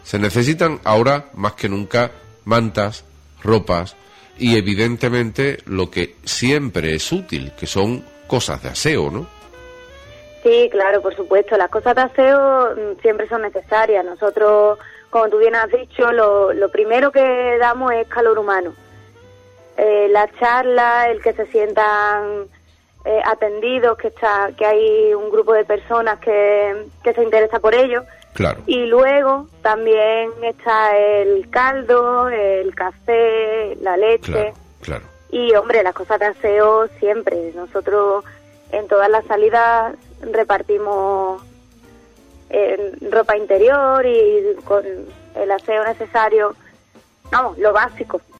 Se necesitan ahora más que nunca mantas, ropas y evidentemente lo que siempre es útil, que son cosas de aseo, ¿no? Sí, claro, por supuesto. Las cosas de aseo siempre son necesarias. Nosotros, como tú bien has dicho, lo primero que damos es calor humano. La charla, el que se sientan atendidos, que hay un grupo de personas que se interesa por ello. Claro. Y luego también está el caldo, el café, la leche. Claro, claro. Y, hombre, las cosas de aseo siempre. Nosotros en todas las salidas repartimos ropa interior y con el aseo necesario, vamos, lo básico.